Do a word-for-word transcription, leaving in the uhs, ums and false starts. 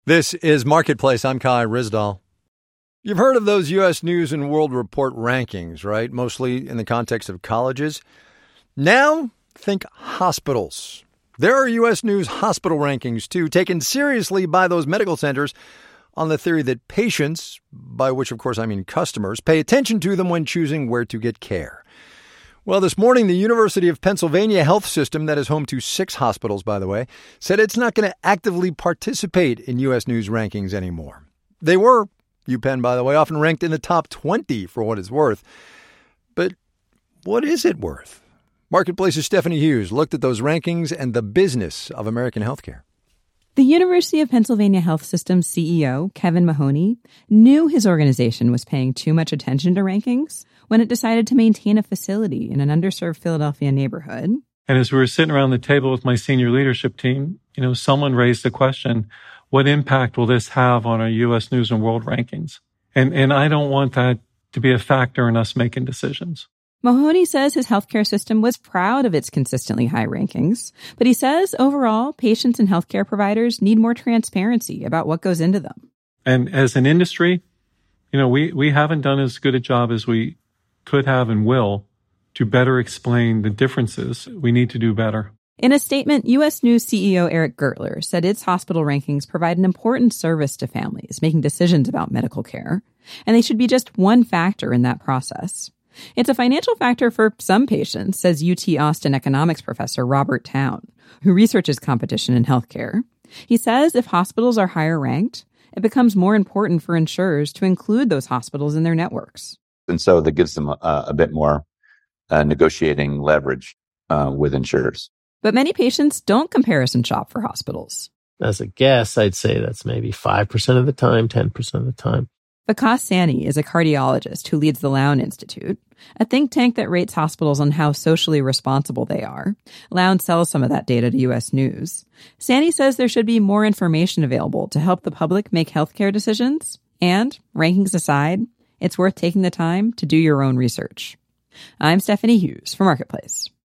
This is Marketplace. I'm Kai Ryssdal. You've heard of those U S News and World Report rankings, right? Mostly in the context of colleges. Now, think hospitals. There are U S News hospital rankings, too, taken seriously by those medical centers on the theory that patients, by which, of course, I mean customers, pay attention to them when choosing where to get care. Well, this morning, the University of Pennsylvania health system, that is home to six hospitals, by the way, said it's not going to actively participate in U S News rankings anymore. They were, UPenn, by the way, often ranked in the top twenty for what it's worth. But what is it worth? Marketplace's Stephanie Hughes looked at those rankings and the business of American healthcare. The University of Pennsylvania Health System C E O, Kevin Mahoney, knew his organization was paying too much attention to rankings when it decided to maintain a facility in an underserved Philadelphia neighborhood. And as we were sitting around the table with my senior leadership team, you know, someone raised the question, what impact will this have on our U S News and World rankings? And, and I don't want that to be a factor in us making decisions. Mahoney says his healthcare system was proud of its consistently high rankings, but he says overall, patients and healthcare providers need more transparency about what goes into them. And as an industry, you know, we, we haven't done as good a job as we could have and will to better explain the differences. We need to do better. In a statement, U S News C E O Eric Gertler said its hospital rankings provide an important service to families making decisions about medical care, and they should be just one factor in that process. It's a financial factor for some patients, says U T Austin economics professor Robert Town, who researches competition in healthcare. He says if hospitals are higher ranked, it becomes more important for insurers to include those hospitals in their networks. And so that gives them a, a bit more uh, negotiating leverage uh, with insurers. But many patients don't comparison shop for hospitals. As a guess, I'd say that's maybe five percent of the time, ten percent of the time. Vikas Sani is a cardiologist who leads the Lown Institute, a think tank that rates hospitals on how socially responsible they are. Lown sells some of that data to U S News. Sani says there should be more information available to help the public make healthcare decisions. And, rankings aside, it's worth taking the time to do your own research. I'm Stephanie Hughes for Marketplace.